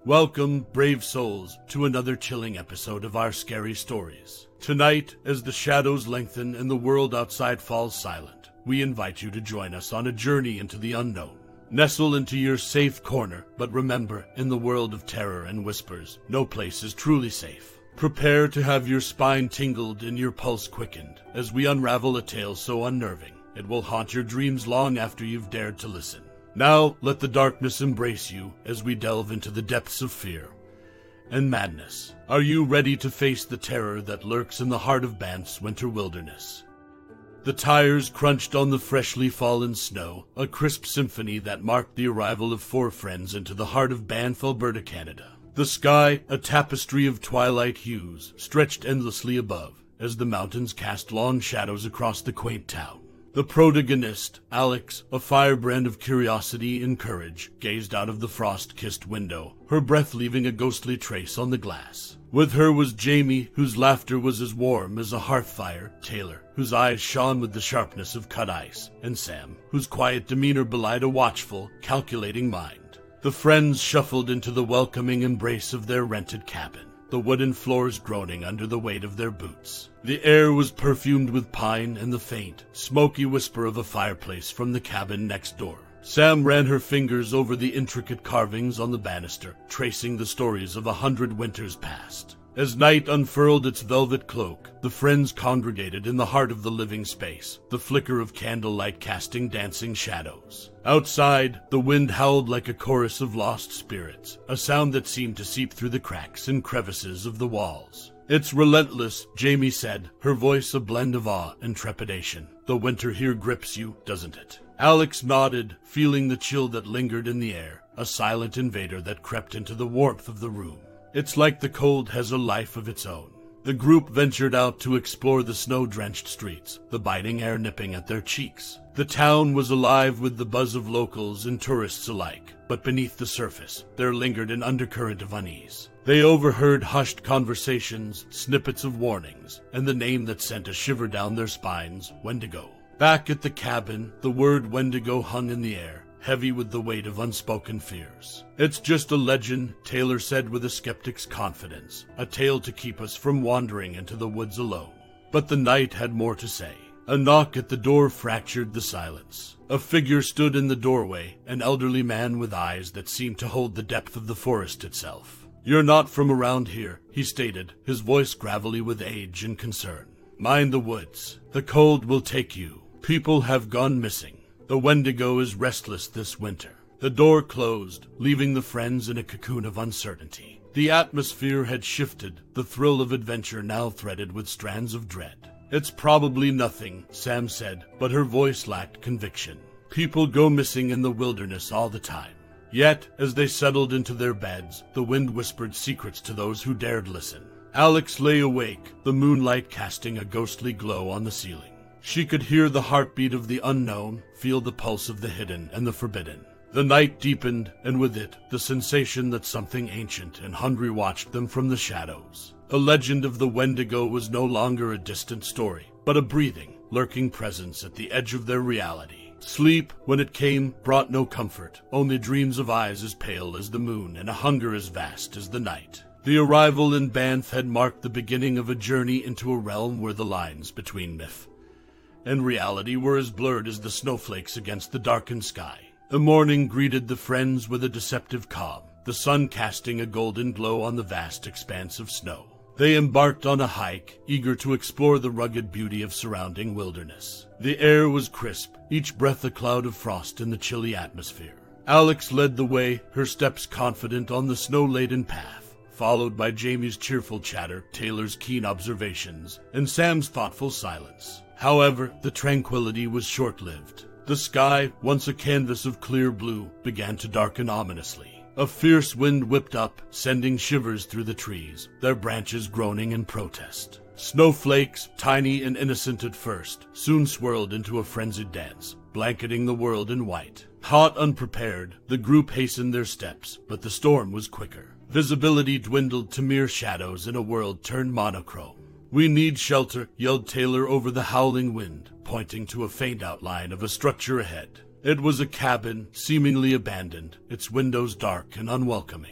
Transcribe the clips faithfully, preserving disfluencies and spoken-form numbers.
Welcome, brave souls, to another chilling episode of our scary stories. Tonight, as the shadows lengthen and the world outside falls silent, we invite you to join us on a journey into the unknown. Nestle into your safe corner, but remember, in the world of terror and whispers, no place is truly safe. Prepare to have your spine tingled and your pulse quickened as we unravel a tale so unnerving it will haunt your dreams long after you've dared to listen. Now, let the darkness embrace you as we delve into the depths of fear and madness. Are you ready to face the terror that lurks in the heart of Banff's winter wilderness? The tires crunched on the freshly fallen snow, a crisp symphony that marked the arrival of four friends into the heart of Banff, Alberta, Canada. The sky, a tapestry of twilight hues, stretched endlessly above as the mountains cast long shadows across the quaint town. The protagonist, Alex, a firebrand of curiosity and courage, gazed out of the frost-kissed window, her breath leaving a ghostly trace on the glass. With her was Jamie, whose laughter was as warm as a hearth fire, Taylor, whose eyes shone with the sharpness of cut ice, and Sam, whose quiet demeanor belied a watchful, calculating mind. The friends shuffled into the welcoming embrace of their rented cabin, the wooden floors groaning under the weight of their boots. The air was perfumed with pine and the faint, smoky whisper of a fireplace from the cabin next door. Sam ran her fingers over the intricate carvings on the banister, tracing the stories of a hundred winters past. As night unfurled its velvet cloak, the friends congregated in the heart of the living space, the flicker of candlelight casting dancing shadows. Outside, the wind howled like a chorus of lost spirits, a sound that seemed to seep through the cracks and crevices of the walls. "It's relentless," Jamie said, her voice a blend of awe and trepidation. "The winter here grips you, doesn't it?" Alex nodded, feeling the chill that lingered in the air, a silent invader that crept into the warmth of the room. "It's like the cold has a life of its own." The group ventured out to explore the snow-drenched streets, the biting air nipping at their cheeks. The town was alive with the buzz of locals and tourists alike, but beneath the surface, there lingered an undercurrent of unease. They overheard hushed conversations, snippets of warnings, and the name that sent a shiver down their spines, Wendigo. Back at the cabin, the word Wendigo hung in the air, heavy with the weight of unspoken fears. "It's just a legend," Taylor said with a skeptic's confidence, "a tale to keep us from wandering into the woods alone." But the night had more to say. A knock at the door fractured the silence. A figure stood in the doorway, an elderly man with eyes that seemed to hold the depth of the forest itself. "You're not from around here," he stated, his voice gravelly with age and concern. "Mind the woods. The cold will take you. People have gone missing. The Wendigo is restless this winter." The door closed, leaving the friends in a cocoon of uncertainty. The atmosphere had shifted, the thrill of adventure now threaded with strands of dread. "It's probably nothing," Sam said, but her voice lacked conviction. "People go missing in the wilderness all the time." Yet, as they settled into their beds, the wind whispered secrets to those who dared listen. Alex lay awake, the moonlight casting a ghostly glow on the ceiling. She could hear the heartbeat of the unknown, feel the pulse of the hidden and the forbidden. The night deepened, and with it, the sensation that something ancient and hungry watched them from the shadows. The legend of the Wendigo was no longer a distant story, but a breathing, lurking presence at the edge of their reality. Sleep, when it came, brought no comfort, only dreams of eyes as pale as the moon and a hunger as vast as the night. The arrival in Banff had marked the beginning of a journey into a realm where the lines between myth and reality were as blurred as the snowflakes against the darkened sky. The morning greeted the friends with a deceptive calm, the sun casting a golden glow on the vast expanse of snow. They embarked on a hike, eager to explore the rugged beauty of surrounding wilderness. The air was crisp, each breath a cloud of frost in the chilly atmosphere. Alex led the way, her steps confident on the snow-laden path, followed by Jamie's cheerful chatter, Taylor's keen observations, and Sam's thoughtful silence. However, the tranquility was short-lived. The sky, once a canvas of clear blue, began to darken ominously. A fierce wind whipped up, sending shivers through the trees, their branches groaning in protest. Snowflakes, tiny and innocent at first, soon swirled into a frenzied dance, blanketing the world in white. Caught unprepared, the group hastened their steps, but the storm was quicker. Visibility dwindled to mere shadows in a world turned monochrome. "We need shelter," yelled Taylor over the howling wind, pointing to a faint outline of a structure ahead. It was a cabin, seemingly abandoned, its windows dark and unwelcoming.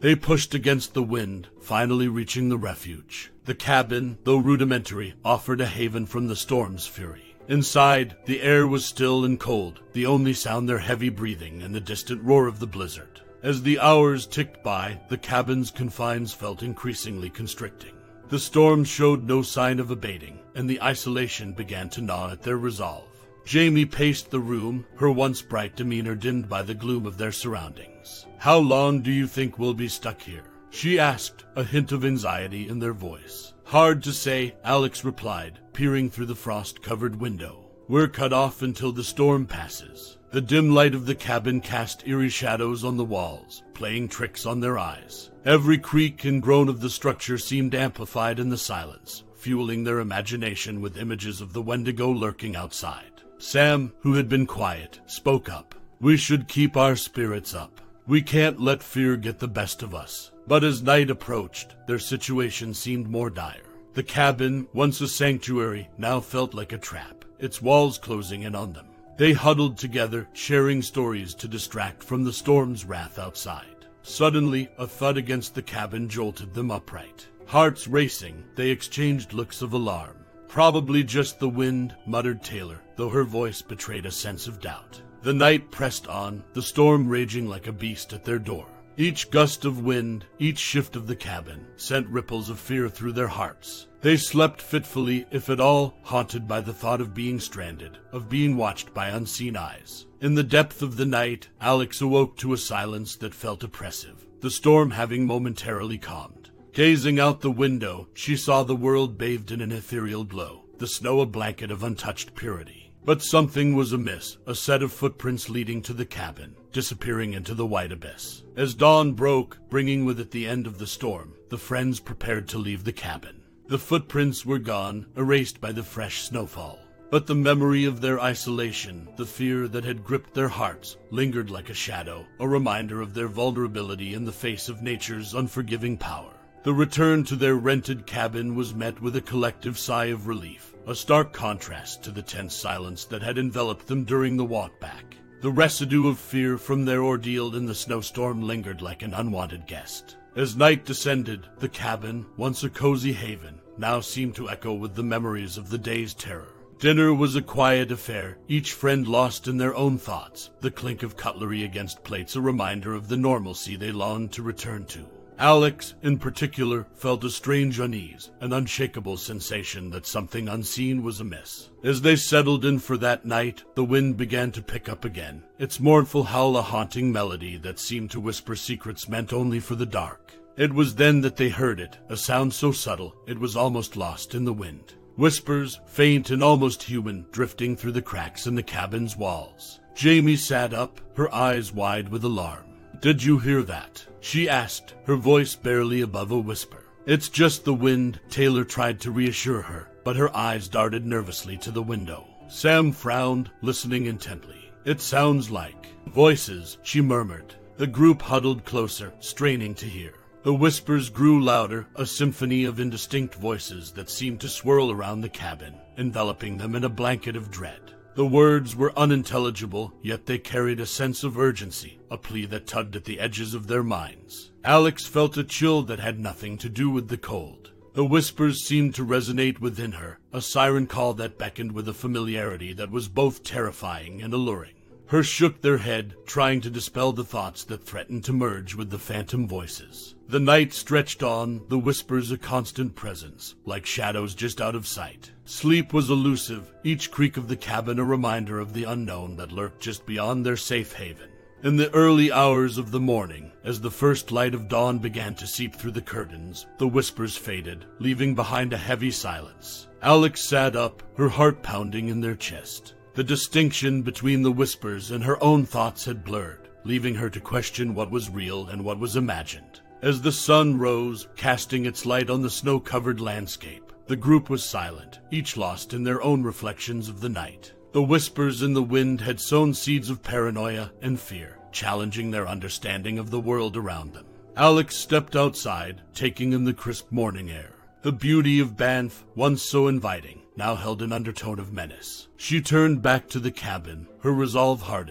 They pushed against the wind, finally reaching the refuge. The cabin, though rudimentary, offered a haven from the storm's fury. Inside, the air was still and cold, the only sound their heavy breathing and the distant roar of the blizzard. As the hours ticked by, the cabin's confines felt increasingly constricting. The storm showed no sign of abating, and the isolation began to gnaw at their resolve. Jamie paced the room, her once bright demeanor dimmed by the gloom of their surroundings. "How long do you think we'll be stuck here?" she asked, a hint of anxiety in their voice. "Hard to say," Alex replied, peering through the frost-covered window. "We're cut off until the storm passes." The dim light of the cabin cast eerie shadows on the walls, playing tricks on their eyes. Every creak and groan of the structure seemed amplified in the silence, fueling their imagination with images of the Wendigo lurking outside. Sam, who had been quiet, spoke up. "We should keep our spirits up. We can't let fear get the best of us." But as night approached, their situation seemed more dire. The cabin, once a sanctuary, now felt like a trap, its walls closing in on them. They huddled together, sharing stories to distract from the storm's wrath outside. Suddenly, a thud against the cabin jolted them upright. Hearts racing, they exchanged looks of alarm. "Probably just the wind," muttered Taylor, though her voice betrayed a sense of doubt. The night pressed on, the storm raging like a beast at their door. Each gust of wind, each shift of the cabin, sent ripples of fear through their hearts. They slept fitfully, if at all, haunted by the thought of being stranded, of being watched by unseen eyes. In the depth of the night, Alex awoke to a silence that felt oppressive, the storm having momentarily calmed. Gazing out the window, she saw the world bathed in an ethereal glow, the snow a blanket of untouched purity. But something was amiss, a set of footprints leading to the cabin, disappearing into the white abyss. As dawn broke, bringing with it the end of the storm, the friends prepared to leave the cabin. The footprints were gone, erased by the fresh snowfall. But the memory of their isolation, the fear that had gripped their hearts, lingered like a shadow, a reminder of their vulnerability in the face of nature's unforgiving power. The return to their rented cabin was met with a collective sigh of relief, a stark contrast to the tense silence that had enveloped them during the walk back. The residue of fear from their ordeal in the snowstorm lingered like an unwanted guest. As night descended, the cabin, once a cozy haven, now seemed to echo with the memories of the day's terror. Dinner was a quiet affair, each friend lost in their own thoughts, the clink of cutlery against plates a reminder of the normalcy they longed to return to. Alex, in particular, felt a strange unease, an unshakable sensation that something unseen was amiss. As they settled in for that night, the wind began to pick up again, its mournful howl a haunting melody that seemed to whisper secrets meant only for the dark. It was then that they heard it, a sound so subtle it was almost lost in the wind. Whispers, faint and almost human, drifting through the cracks in the cabin's walls. Jamie sat up, her eyes wide with alarm. "Did you hear that?" she asked, her voice barely above a whisper. "It's just the wind," Taylor tried to reassure her, but her eyes darted nervously to the window. Sam frowned, listening intently. "It sounds like voices," she murmured. The group huddled closer, straining to hear. The whispers grew louder, a symphony of indistinct voices that seemed to swirl around the cabin, enveloping them in a blanket of dread. The words were unintelligible, yet they carried a sense of urgency, a plea that tugged at the edges of their minds. Alex felt a chill that had nothing to do with the cold. The whispers seemed to resonate within her, a siren call that beckoned with a familiarity that was both terrifying and alluring. Her shook their head, trying to dispel the thoughts that threatened to merge with the phantom voices. The night stretched on, the whispers a constant presence, like shadows just out of sight. Sleep was elusive, each creak of the cabin a reminder of the unknown that lurked just beyond their safe haven. In the early hours of the morning, as the first light of dawn began to seep through the curtains, the whispers faded, leaving behind a heavy silence. Alex sat up, her heart pounding in their chest. The distinction between the whispers and her own thoughts had blurred, leaving her to question what was real and what was imagined. As the sun rose, casting its light on the snow-covered landscape, the group was silent, each lost in their own reflections of the night. The whispers in the wind had sown seeds of paranoia and fear, challenging their understanding of the world around them. Alex stepped outside, taking in the crisp morning air. The beauty of Banff, once so inviting, now held an undertone of menace. She turned back to the cabin, her resolve hardened.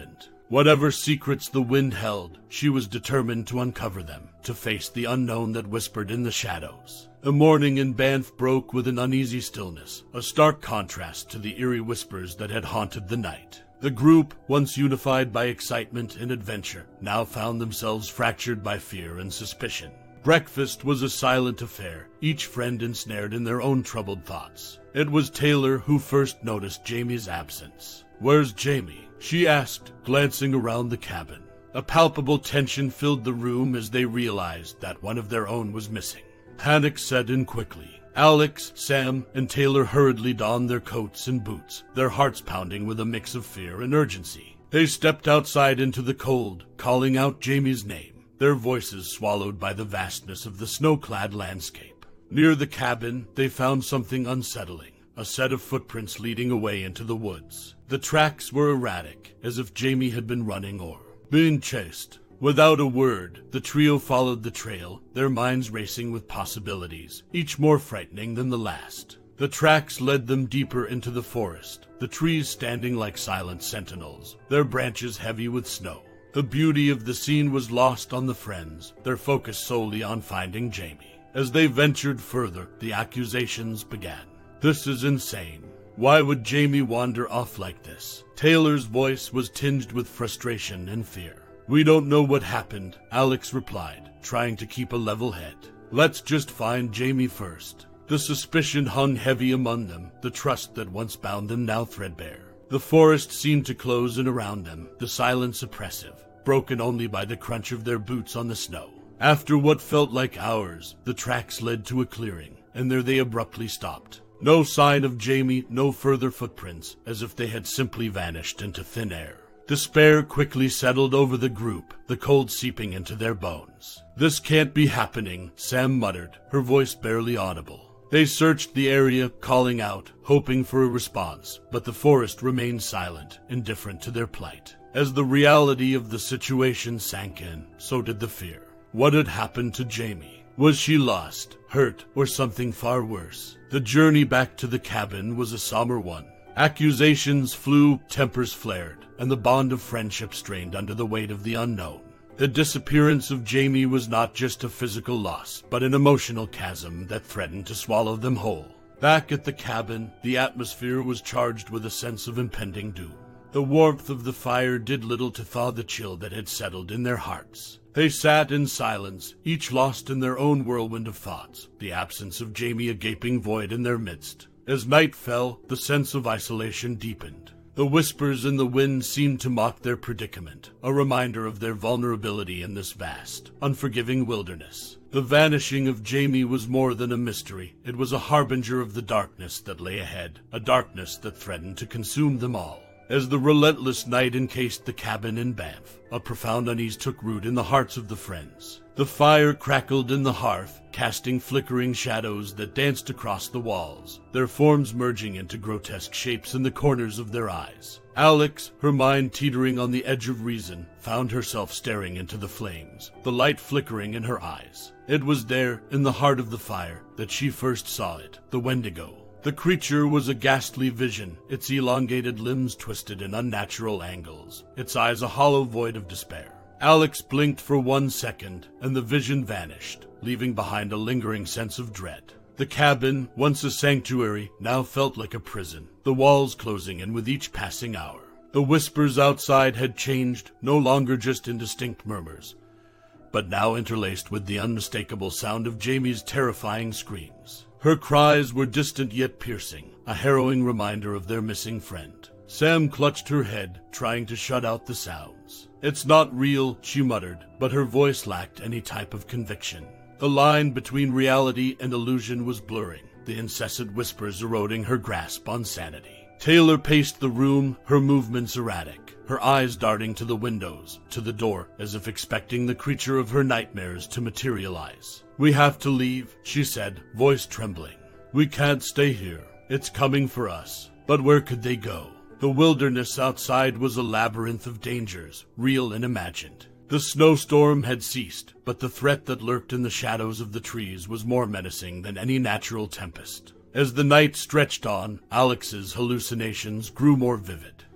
Whatever secrets the wind held, she was determined to uncover them, to face the unknown that whispered in the shadows. The morning in Banff broke with an uneasy stillness, a stark contrast to the eerie whispers that had haunted the night. The group, once unified by excitement and adventure, now found themselves fractured by fear and suspicion. Breakfast was a silent affair, each friend ensnared in their own troubled thoughts. It was Taylor who first noticed Jamie's absence. "Where's Jamie?" she asked, glancing around the cabin. A palpable tension filled the room as they realized that one of their own was missing. Panic set in quickly. Alex, Sam, and Taylor hurriedly donned their coats and boots, their hearts pounding with a mix of fear and urgency. They stepped outside into the cold, calling out Jamie's name, their voices swallowed by the vastness of the snow-clad landscape. Near the cabin, they found something unsettling, a set of footprints leading away into the woods. The tracks were erratic, as if Jamie had been running or being chased. Without a word, the trio followed the trail, their minds racing with possibilities, each more frightening than the last. The tracks led them deeper into the forest, the trees standing like silent sentinels, their branches heavy with snow. The beauty of the scene was lost on the friends, their focus solely on finding Jamie. As they ventured further, the accusations began. "This is insane. Why would Jamie wander off like this?" Taylor's voice was tinged with frustration and fear. "We don't know what happened," Alex replied, trying to keep a level head. "Let's just find Jamie first." The suspicion hung heavy among them, the trust that once bound them now threadbare. The forest seemed to close in around them, the silence oppressive, broken only by the crunch of their boots on the snow. After what felt like hours, the tracks led to a clearing, and there they abruptly stopped. No sign of Jamie, no further footprints, as if they had simply vanished into thin air. Despair quickly settled over the group, the cold seeping into their bones. "This can't be happening," Sam muttered, her voice barely audible. They searched the area, calling out, hoping for a response, but the forest remained silent, indifferent to their plight. As the reality of the situation sank in, so did the fear. What had happened to Jamie? Was she lost, hurt, or something far worse? The journey back to the cabin was a somber one. Accusations flew, tempers flared, and the bond of friendship strained under the weight of the unknown. The disappearance of Jamie was not just a physical loss, but an emotional chasm that threatened to swallow them whole. Back at the cabin, the atmosphere was charged with a sense of impending doom. The warmth of the fire did little to thaw the chill that had settled in their hearts. They sat in silence, each lost in their own whirlwind of thoughts, the absence of Jamie a gaping void in their midst. As night fell, the sense of isolation deepened. The whispers in the wind seemed to mock their predicament, a reminder of their vulnerability in this vast, unforgiving wilderness. The vanishing of Jamie was more than a mystery. It was a harbinger of the darkness that lay ahead, a darkness that threatened to consume them all. As the relentless night encased the cabin in Banff, a profound unease took root in the hearts of the friends. The fire crackled in the hearth, casting flickering shadows that danced across the walls, their forms merging into grotesque shapes in the corners of their eyes. Alex, her mind teetering on the edge of reason, found herself staring into the flames, the light flickering in her eyes. It was there, in the heart of the fire, that she first saw it, the Wendigo. The creature was a ghastly vision, its elongated limbs twisted in unnatural angles, its eyes a hollow void of despair. Alex blinked for one second, and the vision vanished, leaving behind a lingering sense of dread. The cabin, once a sanctuary, now felt like a prison, the walls closing in with each passing hour. The whispers outside had changed, no longer just indistinct murmurs, but now interlaced with the unmistakable sound of Jamie's terrifying screams. Her cries were distant yet piercing, a harrowing reminder of their missing friend. Sam clutched her head, trying to shut out the sounds. "It's not real," she muttered, but her voice lacked any type of conviction. The line between reality and illusion was blurring, the incessant whispers eroding her grasp on sanity. Taylor paced the room, her movements erratic, her eyes darting to the windows, to the door, as if expecting the creature of her nightmares to materialize. "We have to leave," she said, voice trembling. "We can't stay here. It's coming for us." But where could they go? The wilderness outside was a labyrinth of dangers, real and imagined. The snowstorm had ceased, but the threat that lurked in the shadows of the trees was more menacing than any natural tempest. As the night stretched on, Alex's hallucinations grew more vivid.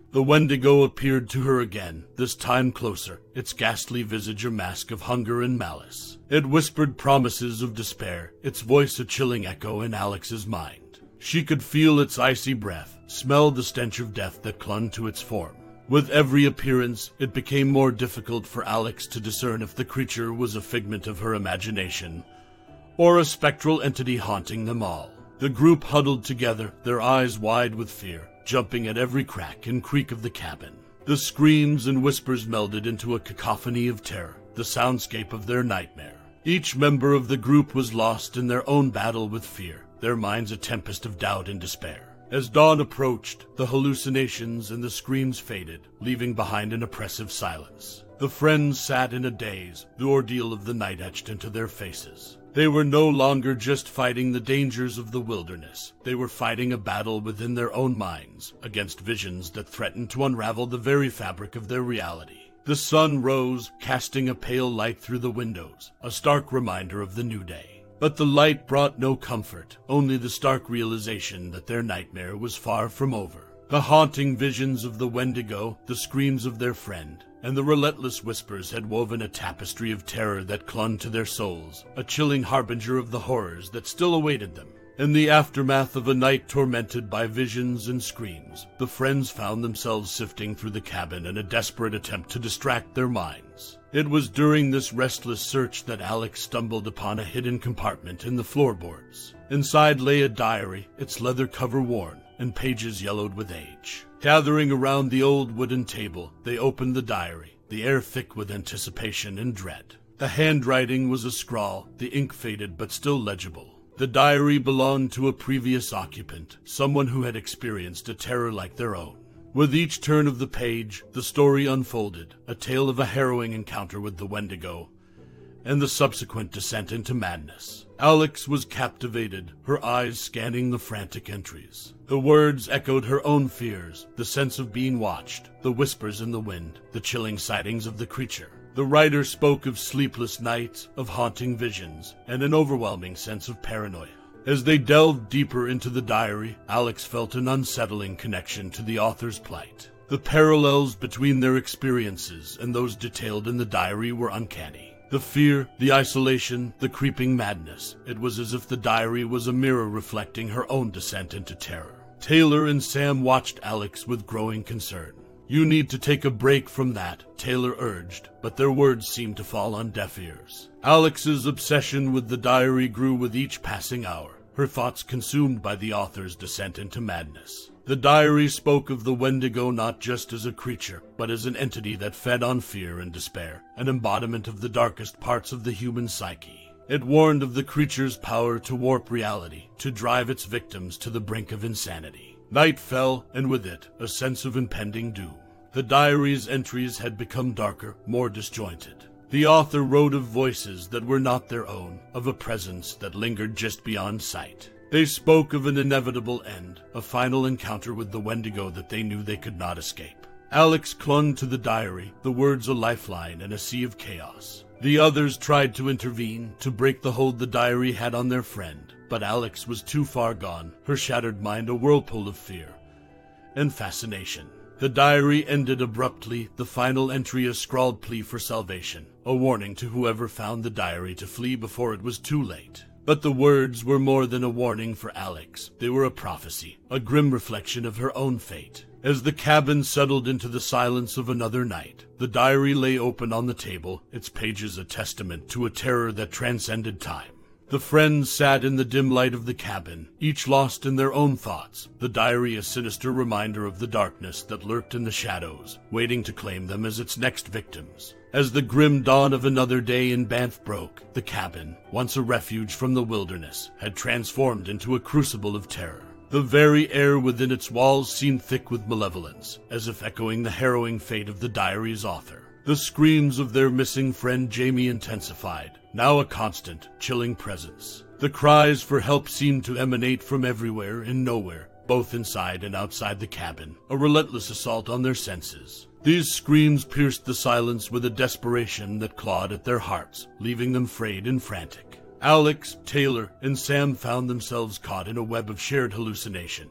The Wendigo appeared to her again, this time closer, its ghastly visage a mask of hunger and malice. It whispered promises of despair, its voice a chilling echo in Alex's mind. She could feel its icy breath, smell the stench of death that clung to its form. With every appearance, it became more difficult for Alex to discern if the creature was a figment of her imagination, or a spectral entity haunting them all. The group huddled together, their eyes wide with fear, jumping at every crack and creak of the cabin. The screams and whispers melded into a cacophony of terror, the soundscape of their nightmare. Each member of the group was lost in their own battle with fear, their minds a tempest of doubt and despair. As dawn approached, the hallucinations and the screams faded, leaving behind an oppressive silence. The friends sat in a daze, the ordeal of the night etched into their faces. They were no longer just fighting the dangers of the wilderness. They were fighting a battle within their own minds, against visions that threatened to unravel the very fabric of their reality. The sun rose, casting a pale light through the windows, a stark reminder of the new day. But the light brought no comfort, only the stark realization that their nightmare was far from over. The haunting visions of the Wendigo, the screams of their friend, and the relentless whispers had woven a tapestry of terror that clung to their souls, a chilling harbinger of the horrors that still awaited them. In the aftermath of a night tormented by visions and screams, the friends found themselves sifting through the cabin in a desperate attempt to distract their minds. It was during this restless search that Alex stumbled upon a hidden compartment in the floorboards. Inside lay a diary, its leather cover worn, and pages yellowed with age. Gathering around the old wooden table, they opened the diary, the air thick with anticipation and dread. The handwriting was a scrawl, the ink faded but still legible. The diary belonged to a previous occupant, someone who had experienced a terror like their own. With each turn of the page, the story unfolded, a tale of a harrowing encounter with the Wendigo, and the subsequent descent into madness. Alex was captivated, her eyes scanning the frantic entries. The words echoed her own fears, the sense of being watched, the whispers in the wind, the chilling sightings of the creature. The writer spoke of sleepless nights, of haunting visions, and an overwhelming sense of paranoia. As they delved deeper into the diary, Alex felt an unsettling connection to the author's plight. The parallels between their experiences and those detailed in the diary were uncanny. The fear, the isolation, the creeping madness. It was as if the diary was a mirror reflecting her own descent into terror. Taylor and Sam watched Alex with growing concern. "You need to take a break from that," Taylor urged, but their words seemed to fall on deaf ears. Alex's obsession with the diary grew with each passing hour, her thoughts consumed by the author's descent into madness. The diary spoke of the Wendigo not just as a creature, but as an entity that fed on fear and despair, an embodiment of the darkest parts of the human psyche. It warned of the creature's power to warp reality, to drive its victims to the brink of insanity. Night fell, and with it, a sense of impending doom. The diary's entries had become darker, more disjointed. The author wrote of voices that were not their own, of a presence that lingered just beyond sight. They spoke of an inevitable end, a final encounter with the Wendigo that they knew they could not escape. Alex clung to the diary, the words a lifeline in a sea of chaos. The others tried to intervene, to break the hold the diary had on their friend, but Alex was too far gone, her shattered mind a whirlpool of fear and fascination. The diary ended abruptly, the final entry a scrawled plea for salvation, a warning to whoever found the diary to flee before it was too late. But the words were more than a warning for Alex. They were a prophecy, a grim reflection of her own fate. As the cabin settled into the silence of another night, the diary lay open on the table, its pages a testament to a terror that transcended time. The friends sat in the dim light of the cabin, each lost in their own thoughts, the diary a sinister reminder of the darkness that lurked in the shadows, waiting to claim them as its next victims. As the grim dawn of another day in Banff broke, the cabin, once a refuge from the wilderness, had transformed into a crucible of terror. The very air within its walls seemed thick with malevolence, as if echoing the harrowing fate of the diary's author. The screams of their missing friend Jamie intensified, now a constant, chilling presence. The cries for help seemed to emanate from everywhere and nowhere, both inside and outside the cabin, a relentless assault on their senses. These screams pierced the silence with a desperation that clawed at their hearts, leaving them frayed and frantic. Alex, Taylor, and Sam found themselves caught in a web of shared hallucinations.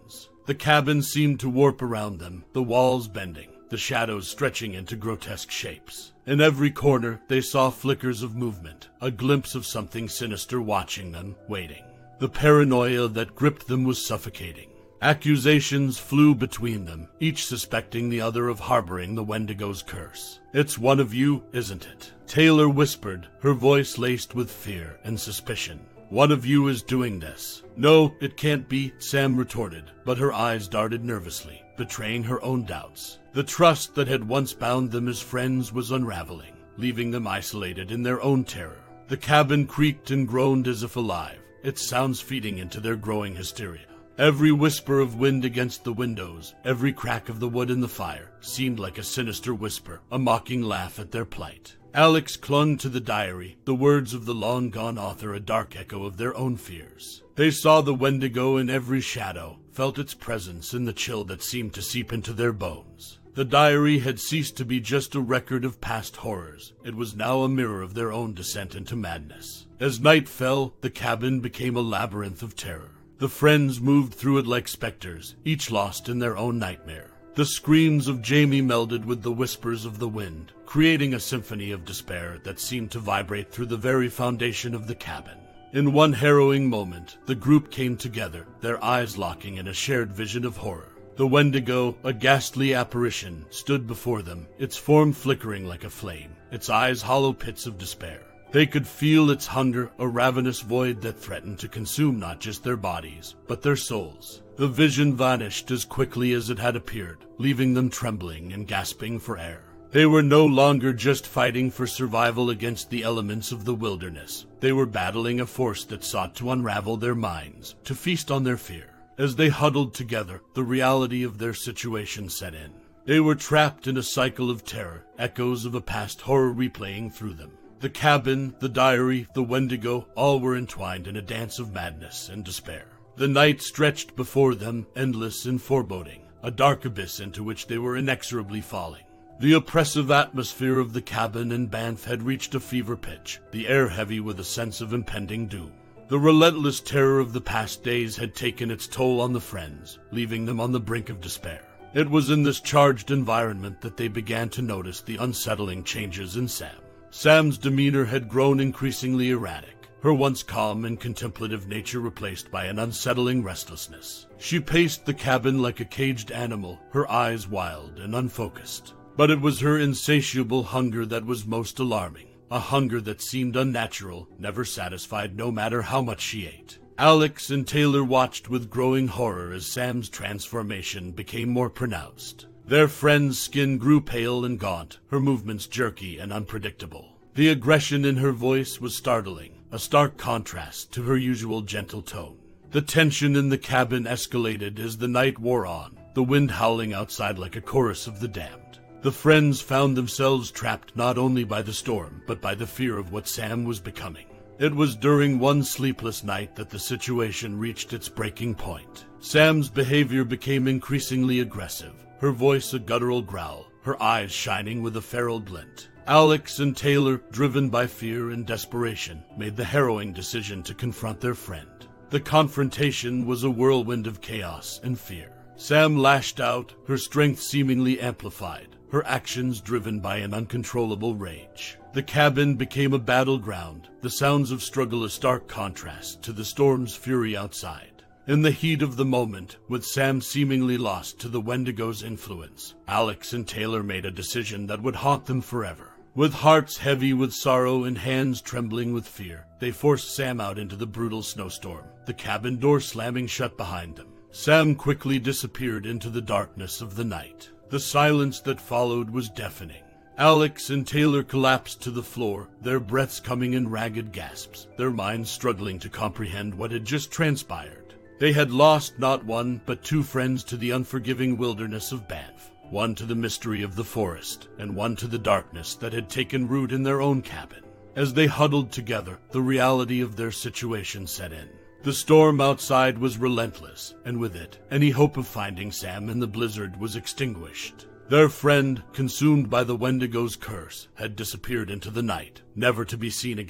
The cabin seemed to warp around them, the walls bending, the shadows stretching into grotesque shapes. In every corner, they saw flickers of movement, a glimpse of something sinister watching them, waiting. The paranoia that gripped them was suffocating. Accusations flew between them, each suspecting the other of harboring the Wendigo's curse. "It's one of you, isn't it?" Taylor whispered, her voice laced with fear and suspicion. "One of you is doing this." "No, it can't be," Sam retorted, but her eyes darted nervously, betraying her own doubts. The trust that had once bound them as friends was unraveling, leaving them isolated in their own terror. The cabin creaked and groaned as if alive, its sounds feeding into their growing hysteria. Every whisper of wind against the windows, every crack of the wood in the fire, seemed like a sinister whisper, a mocking laugh at their plight. Alex clung to the diary, the words of the long-gone author a dark echo of their own fears. They saw the Wendigo in every shadow, felt its presence in the chill that seemed to seep into their bones. The diary had ceased to be just a record of past horrors. It was now a mirror of their own descent into madness. As night fell, the cabin became a labyrinth of terror. The friends moved through it like specters, each lost in their own nightmare. The screams of Jamie melded with the whispers of the wind, creating a symphony of despair that seemed to vibrate through the very foundation of the cabin. In one harrowing moment, the group came together, their eyes locking in a shared vision of horror. The Wendigo, a ghastly apparition, stood before them, its form flickering like a flame, its eyes hollow pits of despair. They could feel its hunger, a ravenous void that threatened to consume not just their bodies, but their souls. The vision vanished as quickly as it had appeared, leaving them trembling and gasping for air. They were no longer just fighting for survival against the elements of the wilderness. They were battling a force that sought to unravel their minds, to feast on their fear. As they huddled together, the reality of their situation set in. They were trapped in a cycle of terror, echoes of a past horror replaying through them. The cabin, the diary, the Wendigo, all were entwined in a dance of madness and despair. The night stretched before them, endless and foreboding, a dark abyss into which they were inexorably falling. The oppressive atmosphere of the cabin in Banff had reached a fever pitch, the air heavy with a sense of impending doom. The relentless terror of the past days had taken its toll on the friends, leaving them on the brink of despair. It was in this charged environment that they began to notice the unsettling changes in Sam. Sam's demeanor had grown increasingly erratic, her once calm and contemplative nature replaced by an unsettling restlessness. She paced the cabin like a caged animal, her eyes wild and unfocused. But it was her insatiable hunger that was most alarming, a hunger that seemed unnatural, never satisfied no matter how much she ate. Alex and Taylor watched with growing horror as Sam's transformation became more pronounced. Their friend's skin grew pale and gaunt, her movements jerky and unpredictable. The aggression in her voice was startling, a stark contrast to her usual gentle tone. The tension in the cabin escalated as the night wore on, the wind howling outside like a chorus of the damned. The friends found themselves trapped not only by the storm, but by the fear of what Sam was becoming. It was during one sleepless night that the situation reached its breaking point. Sam's behavior became increasingly aggressive, her voice a guttural growl, her eyes shining with a feral glint. Alex and Taylor, driven by fear and desperation, made the harrowing decision to confront their friend. The confrontation was a whirlwind of chaos and fear. Sam lashed out, her strength seemingly amplified, her actions driven by an uncontrollable rage. The cabin became a battleground, the sounds of struggle a stark contrast to the storm's fury outside. In the heat of the moment, with Sam seemingly lost to the Wendigo's influence, Alex and Taylor made a decision that would haunt them forever. With hearts heavy with sorrow and hands trembling with fear, they forced Sam out into the brutal snowstorm, the cabin door slamming shut behind them. Sam quickly disappeared into the darkness of the night. The silence that followed was deafening. Alex and Taylor collapsed to the floor, their breaths coming in ragged gasps, their minds struggling to comprehend what had just transpired. They had lost not one, but two friends to the unforgiving wilderness of Banff, one to the mystery of the forest, and one to the darkness that had taken root in their own cabin. As they huddled together, the reality of their situation set in. The storm outside was relentless, and with it, any hope of finding Sam in the blizzard was extinguished. Their friend, consumed by the Wendigo's curse, had disappeared into the night, never to be seen again.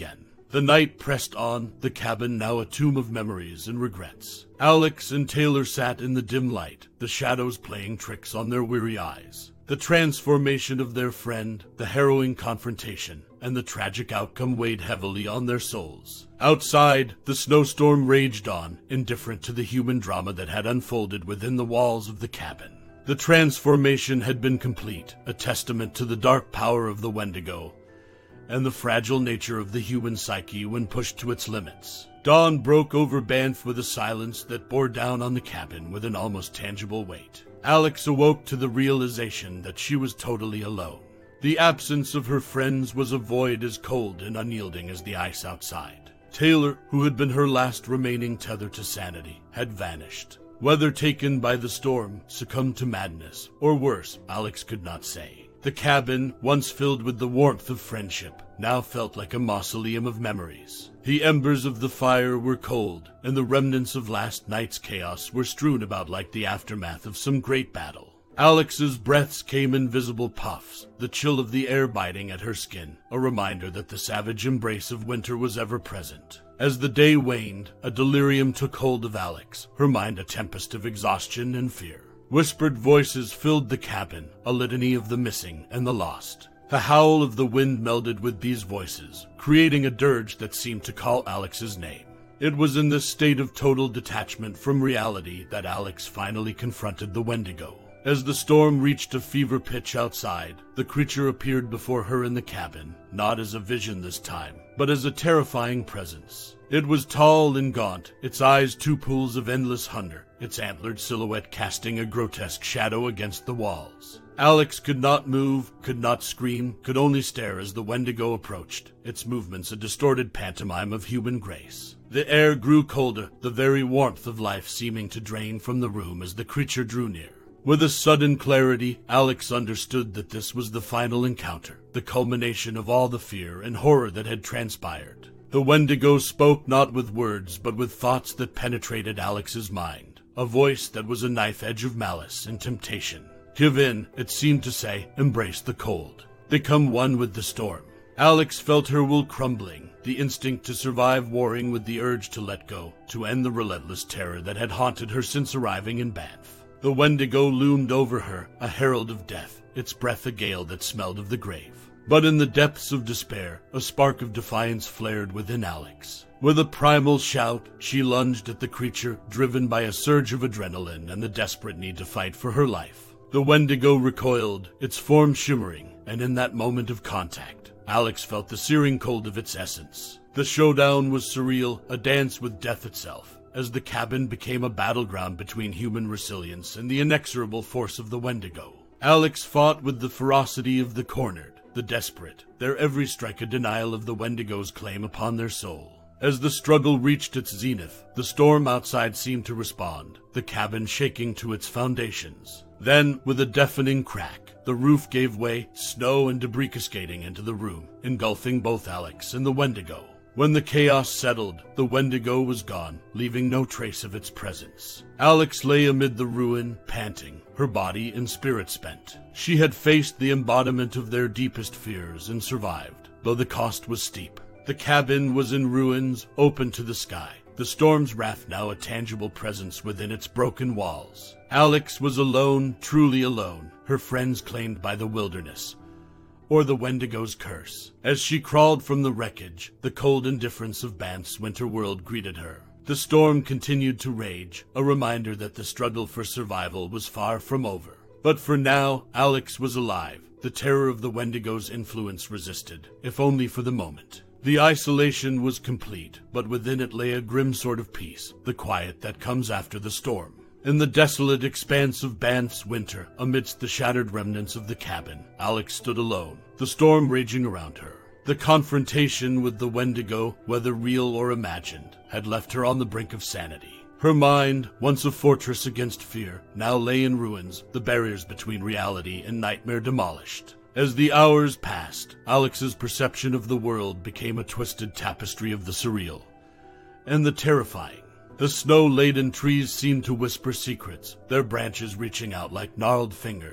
The night pressed on, the cabin now a tomb of memories and regrets. Alex and Taylor sat in the dim light, the shadows playing tricks on their weary eyes. The transformation of their friend, the harrowing confrontation, and the tragic outcome weighed heavily on their souls. Outside, the snowstorm raged on, indifferent to the human drama that had unfolded within the walls of the cabin. The transformation had been complete, a testament to the dark power of the Wendigo, and the fragile nature of the human psyche when pushed to its limits. Dawn broke over Banff with a silence that bore down on the cabin with an almost tangible weight. Alex awoke to the realization that she was totally alone. The absence of her friends was a void as cold and unyielding as the ice outside. Taylor, who had been her last remaining tether to sanity, had vanished. Whether taken by the storm, succumbed to madness, or worse, Alex could not say. The cabin, once filled with the warmth of friendship, now felt like a mausoleum of memories. The embers of the fire were cold, and the remnants of last night's chaos were strewn about like the aftermath of some great battle. Alex's breaths came in visible puffs, the chill of the air biting at her skin, a reminder that the savage embrace of winter was ever present. As the day waned, a delirium took hold of Alex, her mind a tempest of exhaustion and fear. Whispered voices filled the cabin, a litany of the missing and the lost. The howl of the wind melded with these voices, creating a dirge that seemed to call Alex's name. It was in this state of total detachment from reality that Alex finally confronted the Wendigo. As the storm reached a fever pitch outside, the creature appeared before her in the cabin, not as a vision this time, but as a terrifying presence. It was tall and gaunt, its eyes two pools of endless hunger, its antlered silhouette casting a grotesque shadow against the walls. Alex could not move, could not scream, could only stare as the Wendigo approached, its movements a distorted pantomime of human grace. The air grew colder, the very warmth of life seeming to drain from the room as the creature drew near. With a sudden clarity, Alex understood that this was the final encounter, the culmination of all the fear and horror that had transpired. The Wendigo spoke not with words, but with thoughts that penetrated Alex's mind, a voice that was a knife edge of malice and temptation. Give in, it seemed to say, embrace the cold. Become one with the storm. Alex felt her will crumbling, the instinct to survive warring with the urge to let go, to end the relentless terror that had haunted her since arriving in Banff. The Wendigo loomed over her, a herald of death, its breath a gale that smelled of the grave. But in the depths of despair, a spark of defiance flared within Alex. With a primal shout, she lunged at the creature, driven by a surge of adrenaline and the desperate need to fight for her life. The Wendigo recoiled, its form shimmering, and in that moment of contact, Alex felt the searing cold of its essence. The showdown was surreal, a dance with death itself, as the cabin became a battleground between human resilience and the inexorable force of the Wendigo. Alex fought with the ferocity of the cornered, the desperate, their every strike a denial of the Wendigo's claim upon their soul. As the struggle reached its zenith, the storm outside seemed to respond, the cabin shaking to its foundations. Then, with a deafening crack, the roof gave way, snow and debris cascading into the room, engulfing both Alex and the Wendigo. When the chaos settled, the Wendigo was gone, leaving no trace of its presence. Alex lay amid the ruin, panting, her body and spirit spent. She had faced the embodiment of their deepest fears and survived, though the cost was steep. The cabin was in ruins, open to the sky, the storm's wrath now a tangible presence within its broken walls. Alex was alone, truly alone, her friends claimed by the wilderness, or the Wendigo's curse. As she crawled from the wreckage, the cold indifference of Banff's winter world greeted her. The storm continued to rage, a reminder that the struggle for survival was far from over. But for now, Alex was alive. The terror of the Wendigo's influence resisted, if only for the moment. The isolation was complete, but within it lay a grim sort of peace, the quiet that comes after the storm. In the desolate expanse of Banff's winter, amidst the shattered remnants of the cabin, Alex stood alone, the storm raging around her. The confrontation with the Wendigo, whether real or imagined, had left her on the brink of sanity. Her mind, once a fortress against fear, now lay in ruins, the barriers between reality and nightmare demolished. As the hours passed, Alex's perception of the world became a twisted tapestry of the surreal and the terrifying. The snow-laden trees seemed to whisper secrets, their branches reaching out like gnarled fingers.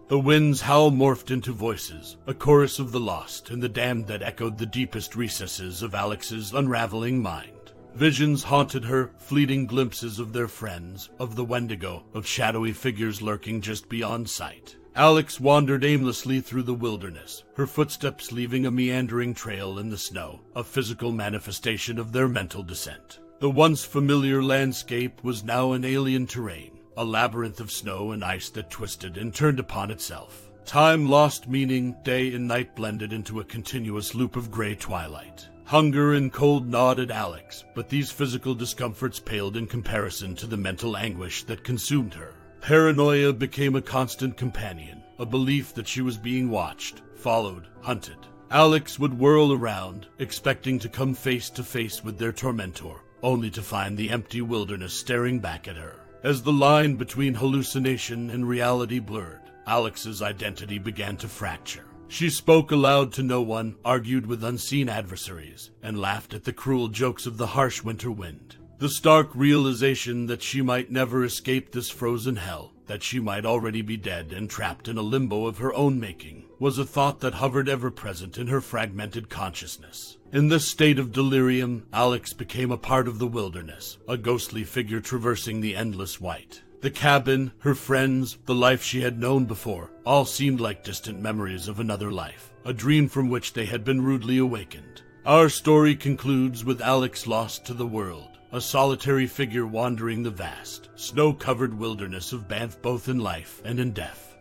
The wind's howl morphed into voices, a chorus of the lost and the damned that echoed the deepest recesses of Alex's unraveling mind. Visions haunted her, fleeting glimpses of their friends, of the Wendigo, of shadowy figures lurking just beyond sight. Alex wandered aimlessly through the wilderness, her footsteps leaving a meandering trail in the snow, a physical manifestation of their mental descent. The once familiar landscape was now an alien terrain, a labyrinth of snow and ice that twisted and turned upon itself. Time lost meaning, day and night blended into a continuous loop of gray twilight. Hunger and cold gnawed at Alex, but these physical discomforts paled in comparison to the mental anguish that consumed her. Paranoia became a constant companion, a belief that she was being watched, followed, hunted. Alex would whirl around, expecting to come face to face with their tormentor, only to find the empty wilderness staring back at her. As the line between hallucination and reality blurred, Alex's identity began to fracture. She spoke aloud to no one, argued with unseen adversaries, and laughed at the cruel jokes of the harsh winter wind. The stark realization that she might never escape this frozen hell, that she might already be dead and trapped in a limbo of her own making, was a thought that hovered ever present in her fragmented consciousness. In this state of delirium, Alex became a part of the wilderness, a ghostly figure traversing the endless white. The cabin, her friends, the life she had known before, all seemed like distant memories of another life, a dream from which they had been rudely awakened. Our story concludes with Alex lost to the world, a solitary figure wandering the vast, snow-covered wilderness of Banff both in life and in death.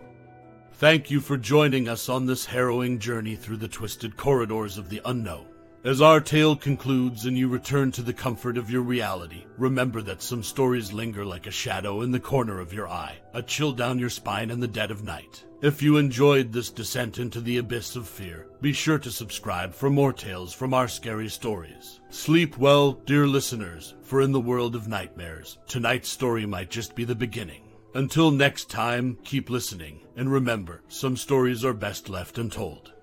Thank you for joining us on this harrowing journey through the twisted corridors of the unknown. As our tale concludes and you return to the comfort of your reality, remember that some stories linger like a shadow in the corner of your eye, a chill down your spine in the dead of night. If you enjoyed this descent into the abyss of fear, be sure to subscribe for more tales from our scary stories. Sleep well, dear listeners, for in the world of nightmares, tonight's story might just be the beginning. Until next time, keep listening, and remember, some stories are best left untold.